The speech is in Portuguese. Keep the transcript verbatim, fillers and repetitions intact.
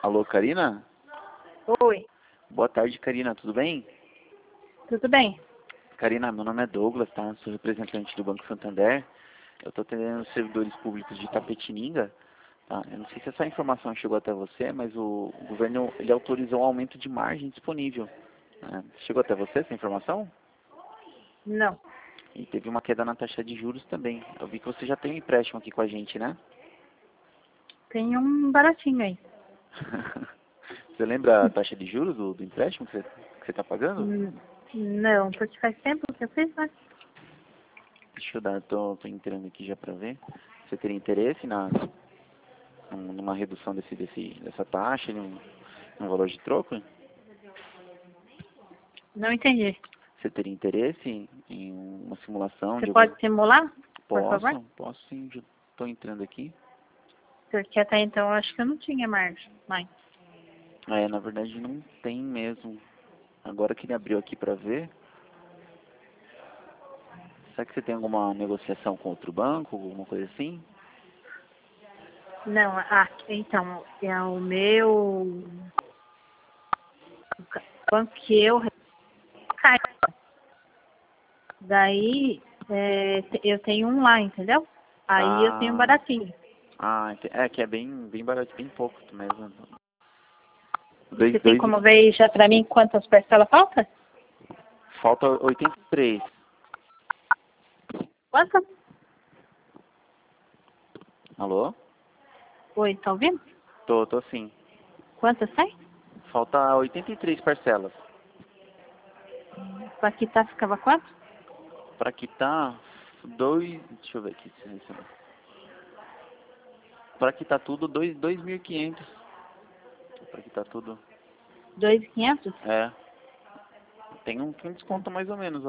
Alô, Karina? Oi, Boa tarde, Karina, tudo bem? tudo bem? Karina, meu nome é Douglas, tá? Sou representante do Banco Santander. Eu estou atendendo os servidores públicos de Itapetininga, tá? Eu não sei se essa informação chegou até você, mas o, o governo ele autorizou um aumento de margem disponível, né? Chegou até você essa informação? Não, E teve uma queda na taxa de juros também. Eu vi que você já tem um empréstimo aqui com a gente, né? tem um baratinho aí. Você lembra a taxa de juros do, do empréstimo que você está pagando? Hum, Não, porque faz tempo que eu fiz, né? Deixa eu dar, tô, tô entrando aqui já para ver. Você teria interesse na, numa redução desse, desse, dessa taxa, num, num valor de troco? Não entendi. Você teria interesse em, em uma simulação Você de algum... pode simular, por favor? Posso, posso sim, já estou entrando aqui. Porque até então eu acho que eu não tinha margem. Mas É, na verdade não tem mesmo. Agora que ele abriu aqui para ver, será que você tem alguma negociação com outro banco, alguma coisa assim? não, ah, então, é o meu o ca- banco que eu cai. Daí é, te- eu tenho um lá, entendeu? Aí eu tenho um Ah, baratinho. ah, ente- é que é bem, bem barato, bem pouco mesmo. Você Dois, tem dois, como ver já pra mim quantas parcelas falta? falta oitenta e três. Quantas? Alô? Oi, tá ouvindo? Tô, tô sim. Quantas tem? Falta oitenta e três parcelas. Pra quitar ficava quanto? Para quitar, dois. Deixa eu ver aqui. se- se- Para quitar tudo, dois, dois mil e quinhentos. Para quitar tudo. Dois e quinhentos? É. Tem um, tem um desconto mais ou menos.